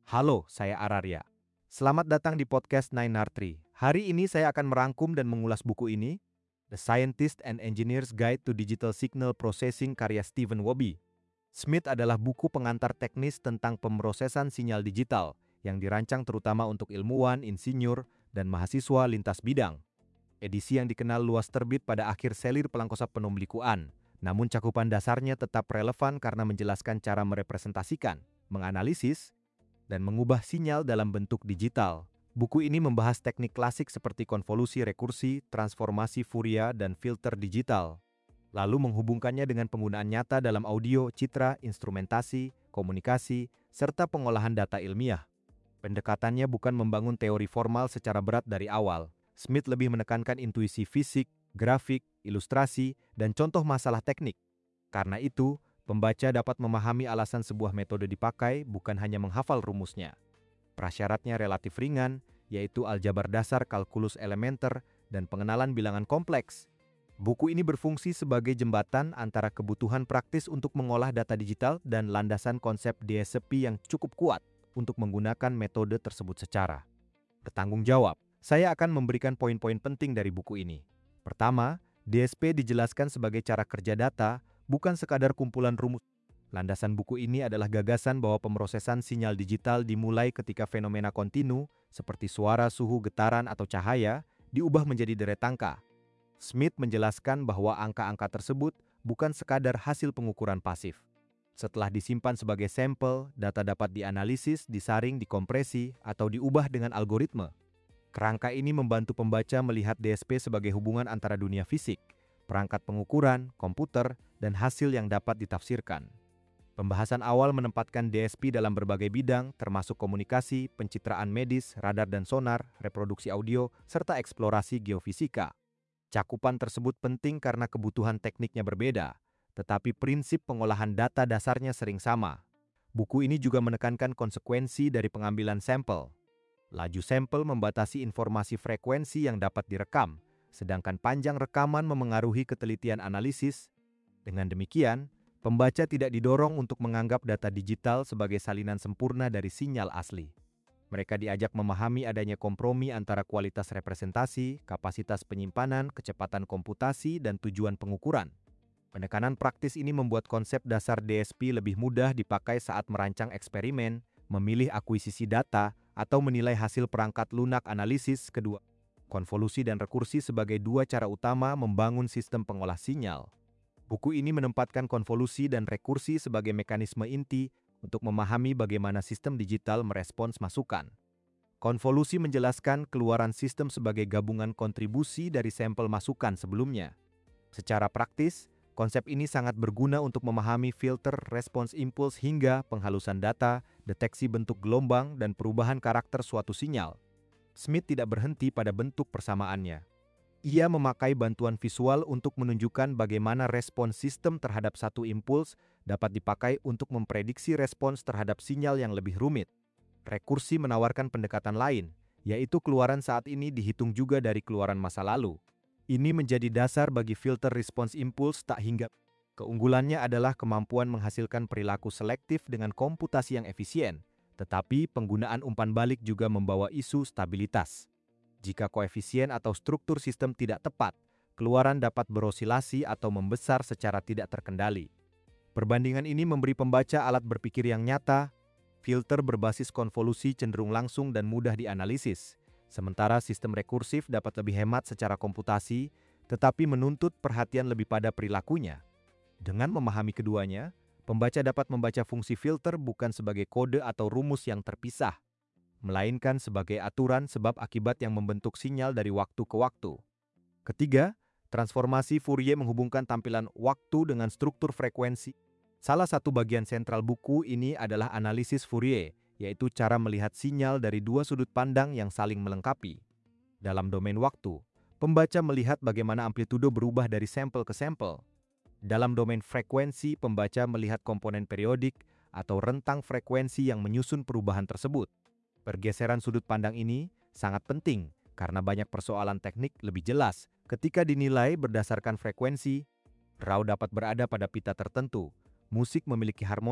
Halo, saya Ararya. Selamat datang di podcast Nine Tree. Hari ini saya akan merangkum dan mengulas buku ini, The Scientist and Engineer's Guide to Digital Signal Processing karya Stephen Wobbe. Smith adalah buku pengantar teknis tentang pemrosesan sinyal digital yang dirancang terutama untuk ilmuwan, insinyur, dan mahasiswa lintas bidang. Edisi yang dikenal luas terbit pada akhir selir Pelangkosap Penomblikuan, namun cakupan dasarnya tetap relevan karena menjelaskan cara merepresentasikan, menganalisis, dan mengubah sinyal dalam bentuk digital. Buku ini membahas teknik klasik seperti konvolusi rekursi, transformasi Fourier, dan filter digital, lalu menghubungkannya dengan penggunaan nyata dalam audio, citra, instrumentasi, komunikasi, serta pengolahan data ilmiah. Pendekatannya bukan membangun teori formal secara berat dari awal. Smith lebih menekankan intuisi fisik, grafik, ilustrasi, dan contoh masalah teknik. Karena itu, pembaca dapat memahami alasan sebuah metode dipakai bukan hanya menghafal rumusnya. Prasyaratnya relatif ringan, yaitu aljabar dasar, kalkulus elementer, dan pengenalan bilangan kompleks. Buku ini berfungsi sebagai jembatan antara kebutuhan praktis untuk mengolah data digital dan landasan konsep DSP yang cukup kuat untuk menggunakan metode tersebut secara bertanggung jawab. Saya akan memberikan poin-poin penting dari buku ini. Pertama, DSP dijelaskan sebagai cara kerja data, bukan sekadar kumpulan rumus. Landasan buku ini adalah gagasan bahwa pemrosesan sinyal digital dimulai ketika fenomena kontinu, seperti suara, suhu, getaran, atau cahaya, diubah menjadi deret angka. Smith menjelaskan bahwa angka-angka tersebut bukan sekadar hasil pengukuran pasif. Setelah disimpan sebagai sampel, data dapat dianalisis, disaring, dikompresi, atau diubah dengan algoritma. Kerangka ini membantu pembaca melihat DSP sebagai hubungan antara dunia fisik, perangkat pengukuran, komputer, dan hasil yang dapat ditafsirkan. Pembahasan awal menempatkan DSP dalam berbagai bidang, termasuk komunikasi, pencitraan medis, radar dan sonar, reproduksi audio, serta eksplorasi geofisika. Cakupan tersebut penting karena kebutuhan tekniknya berbeda, tetapi prinsip pengolahan data dasarnya sering sama. Buku ini juga menekankan konsekuensi dari pengambilan sampel. Laju sampel membatasi informasi frekuensi yang dapat direkam, sedangkan panjang rekaman memengaruhi ketelitian analisis. Dengan demikian, pembaca tidak didorong untuk menganggap data digital sebagai salinan sempurna dari sinyal asli. Mereka diajak memahami adanya kompromi antara kualitas representasi, kapasitas penyimpanan, kecepatan komputasi, dan tujuan pengukuran. Penekanan praktis ini membuat konsep dasar DSP lebih mudah dipakai saat merancang eksperimen, memilih akuisisi data, atau menilai hasil perangkat lunak analisis. Kedua, konvolusi dan rekursi sebagai dua cara utama membangun sistem pengolah sinyal. Buku ini menempatkan konvolusi dan rekursi sebagai mekanisme inti untuk memahami bagaimana sistem digital merespons masukan. Konvolusi menjelaskan keluaran sistem sebagai gabungan kontribusi dari sampel masukan sebelumnya. Secara praktis, konsep ini sangat berguna untuk memahami filter, respons impuls hingga penghalusan data, deteksi bentuk gelombang, dan perubahan karakter suatu sinyal. Smith tidak berhenti pada bentuk persamaannya. Ia memakai bantuan visual untuk menunjukkan bagaimana respons sistem terhadap satu impuls dapat dipakai untuk memprediksi respons terhadap sinyal yang lebih rumit. Rekursi menawarkan pendekatan lain, yaitu keluaran saat ini dihitung juga dari keluaran masa lalu. Ini menjadi dasar bagi filter respons impuls tak hingga. Keunggulannya adalah kemampuan menghasilkan perilaku selektif dengan komputasi yang efisien, tetapi penggunaan umpan balik juga membawa isu stabilitas. Jika koefisien atau struktur sistem tidak tepat, keluaran dapat berosilasi atau membesar secara tidak terkendali. Perbandingan ini memberi pembaca alat berpikir yang nyata. Filter berbasis konvolusi cenderung langsung dan mudah dianalisis, sementara sistem rekursif dapat lebih hemat secara komputasi, tetapi menuntut perhatian lebih pada perilakunya. Dengan memahami keduanya, pembaca dapat membaca fungsi filter bukan sebagai kode atau rumus yang terpisah, melainkan sebagai aturan sebab akibat yang membentuk sinyal dari waktu ke waktu. Ketiga, transformasi Fourier menghubungkan tampilan waktu dengan struktur frekuensi. Salah satu bagian sentral buku ini adalah analisis Fourier, yaitu cara melihat sinyal dari dua sudut pandang yang saling melengkapi. Dalam domain waktu, pembaca melihat bagaimana amplitudo berubah dari sampel ke sampel. Dalam domain frekuensi, pembaca melihat komponen periodik atau rentang frekuensi yang menyusun perubahan tersebut. Pergeseran sudut pandang ini sangat penting karena banyak persoalan teknik lebih jelas ketika dinilai berdasarkan frekuensi. Raw dapat berada pada pita tertentu, musik memiliki harmonik,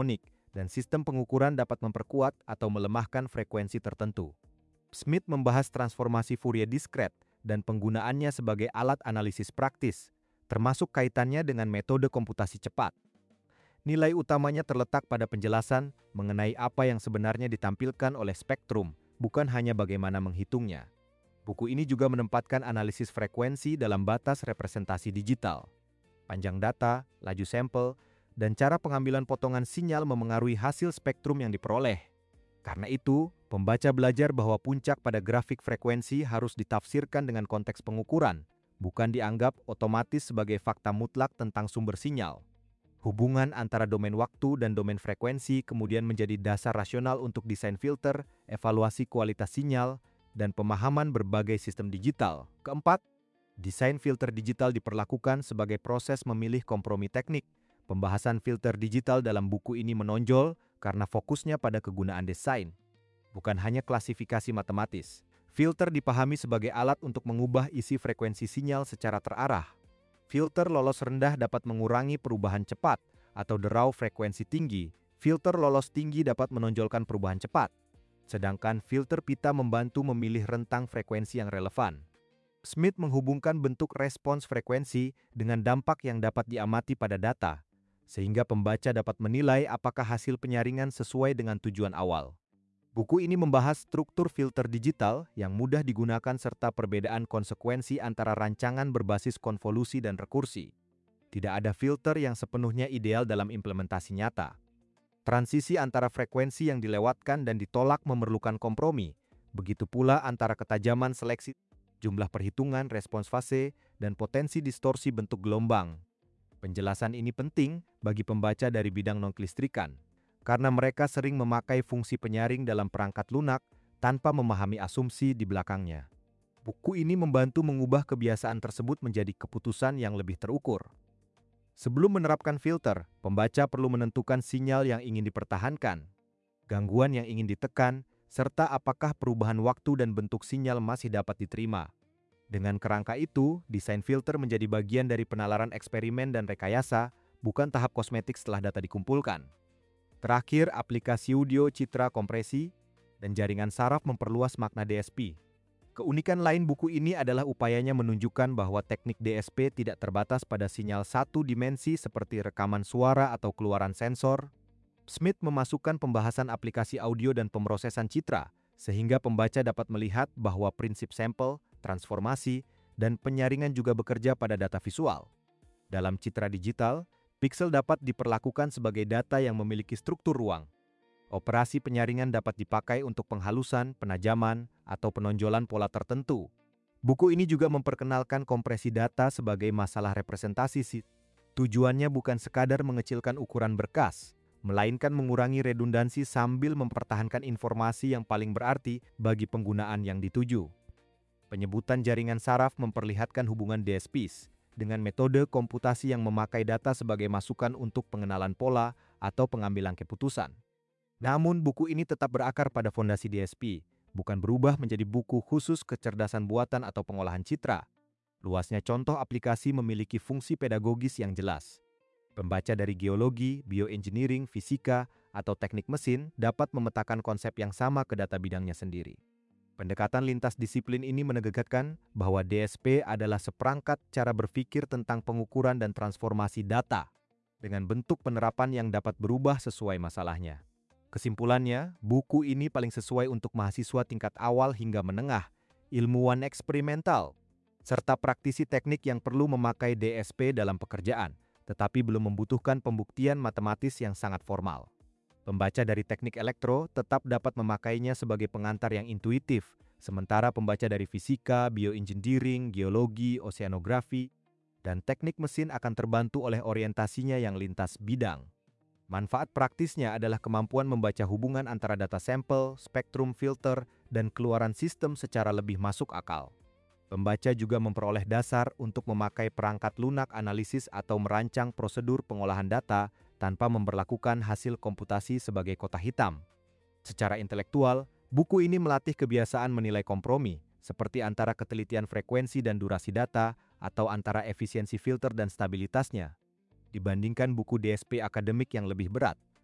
dan sistem pengukuran dapat memperkuat atau melemahkan frekuensi tertentu. Smith membahas transformasi Fourier diskret dan penggunaannya sebagai alat analisis praktis, termasuk kaitannya dengan metode komputasi cepat. Nilai utamanya terletak pada penjelasan mengenai apa yang sebenarnya ditampilkan oleh spektrum, bukan hanya bagaimana menghitungnya. Buku ini juga menempatkan analisis frekuensi dalam batas representasi digital. Panjang data, laju sampel, dan cara pengambilan potongan sinyal memengaruhi hasil spektrum yang diperoleh. Karena itu, pembaca belajar bahwa puncak pada grafik frekuensi harus ditafsirkan dengan konteks pengukuran, bukan dianggap otomatis sebagai fakta mutlak tentang sumber sinyal. Hubungan antara domain waktu dan domain frekuensi kemudian menjadi dasar rasional untuk desain filter, evaluasi kualitas sinyal, dan pemahaman berbagai sistem digital. Keempat, desain filter digital diperlakukan sebagai proses memilih kompromi teknik. Pembahasan filter digital dalam buku ini menonjol karena fokusnya pada kegunaan desain, bukan hanya klasifikasi matematis. Filter dipahami sebagai alat untuk mengubah isi frekuensi sinyal secara terarah. Filter lolos rendah dapat mengurangi perubahan cepat atau derau frekuensi tinggi. Filter lolos tinggi dapat menonjolkan perubahan cepat. Sedangkan filter pita membantu memilih rentang frekuensi yang relevan. Smith menghubungkan bentuk respons frekuensi dengan dampak yang dapat diamati pada data, sehingga pembaca dapat menilai apakah hasil penyaringan sesuai dengan tujuan awal. Buku ini membahas struktur filter digital yang mudah digunakan serta perbedaan konsekuensi antara rancangan berbasis konvolusi dan rekursi. Tidak ada filter yang sepenuhnya ideal dalam implementasi nyata. Transisi antara frekuensi yang dilewatkan dan ditolak memerlukan kompromi. Begitu pula antara ketajaman seleksi, jumlah perhitungan, respons fase, dan potensi distorsi bentuk gelombang. Penjelasan ini penting bagi pembaca dari bidang non-kelistrikan, karena mereka sering memakai fungsi penyaring dalam perangkat lunak tanpa memahami asumsi di belakangnya. Buku ini membantu mengubah kebiasaan tersebut menjadi keputusan yang lebih terukur. Sebelum menerapkan filter, pembaca perlu menentukan sinyal yang ingin dipertahankan, gangguan yang ingin ditekan, serta apakah perubahan waktu dan bentuk sinyal masih dapat diterima. Dengan kerangka itu, desain filter menjadi bagian dari penalaran eksperimen dan rekayasa, bukan tahap kosmetik setelah data dikumpulkan. Terakhir, aplikasi audio, citra, kompresi, dan jaringan saraf memperluas makna DSP. Keunikan lain buku ini adalah upayanya menunjukkan bahwa teknik DSP tidak terbatas pada sinyal satu dimensi seperti rekaman suara atau keluaran sensor. Smith memasukkan pembahasan aplikasi audio dan pemrosesan citra, sehingga pembaca dapat melihat bahwa prinsip sampel, transformasi, dan penyaringan juga bekerja pada data visual. Dalam citra digital, piksel dapat diperlakukan sebagai data yang memiliki struktur ruang. Operasi penyaringan dapat dipakai untuk penghalusan, penajaman, atau penonjolan pola tertentu. Buku ini juga memperkenalkan kompresi data sebagai masalah representasi. Tujuannya bukan sekadar mengecilkan ukuran berkas, melainkan mengurangi redundansi sambil mempertahankan informasi yang paling berarti bagi penggunaan yang dituju. Penyebutan jaringan saraf memperlihatkan hubungan DSPs dengan metode komputasi yang memakai data sebagai masukan untuk pengenalan pola atau pengambilan keputusan. Namun, buku ini tetap berakar pada fondasi DSP, bukan berubah menjadi buku khusus kecerdasan buatan atau pengolahan citra. Luasnya contoh aplikasi memiliki fungsi pedagogis yang jelas. Pembaca dari geologi, bioengineering, fisika, atau teknik mesin dapat memetakan konsep yang sama ke data bidangnya sendiri. Pendekatan lintas disiplin ini menegaskan bahwa DSP adalah seperangkat cara berpikir tentang pengukuran dan transformasi data, dengan bentuk penerapan yang dapat berubah sesuai masalahnya. Kesimpulannya, buku ini paling sesuai untuk mahasiswa tingkat awal hingga menengah, ilmuwan eksperimental, serta praktisi teknik yang perlu memakai DSP dalam pekerjaan, tetapi belum membutuhkan pembuktian matematis yang sangat formal. Pembaca dari teknik elektro tetap dapat memakainya sebagai pengantar yang intuitif, sementara pembaca dari fisika, bioengineering, geologi, oseanografi, dan teknik mesin akan terbantu oleh orientasinya yang lintas bidang. Manfaat praktisnya adalah kemampuan membaca hubungan antara data sampel, spektrum filter, dan keluaran sistem secara lebih masuk akal. Pembaca juga memperoleh dasar untuk memakai perangkat lunak analisis atau merancang prosedur pengolahan data tanpa memperlakukan hasil komputasi sebagai kotak hitam. Secara intelektual, buku ini melatih kebiasaan menilai kompromi, seperti antara ketelitian frekuensi dan durasi data, atau antara efisiensi filter dan stabilitasnya, dibandingkan buku DSP akademik yang lebih berat,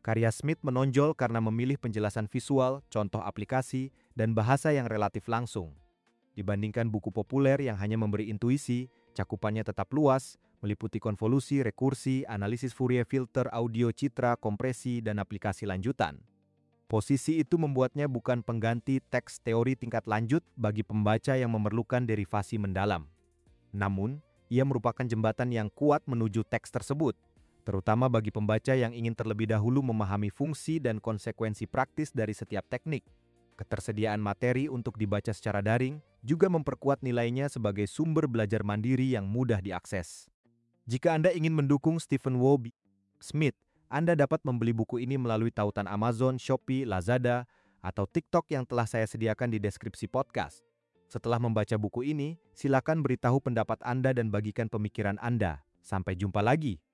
Karya Smith menonjol karena memilih penjelasan visual, contoh aplikasi, dan bahasa yang relatif langsung. Dibandingkan buku populer yang hanya memberi intuisi, cakupannya tetap luas, meliputi konvolusi, rekursi, analisis Fourier filter, audio, citra, kompresi, dan aplikasi lanjutan. Posisi itu membuatnya bukan pengganti teks teori tingkat lanjut bagi pembaca yang memerlukan derivasi mendalam. Namun, ia merupakan jembatan yang kuat menuju teks tersebut, terutama bagi pembaca yang ingin terlebih dahulu memahami fungsi dan konsekuensi praktis dari setiap teknik. Ketersediaan materi untuk dibaca secara daring juga memperkuat nilainya sebagai sumber belajar mandiri yang mudah diakses. Jika Anda ingin mendukung Stephen W. Smith, Anda dapat membeli buku ini melalui tautan Amazon, Shopee, Lazada, atau TikTok yang telah saya sediakan di deskripsi podcast. Setelah membaca buku ini, silakan beritahu pendapat Anda dan bagikan pemikiran Anda. Sampai jumpa lagi.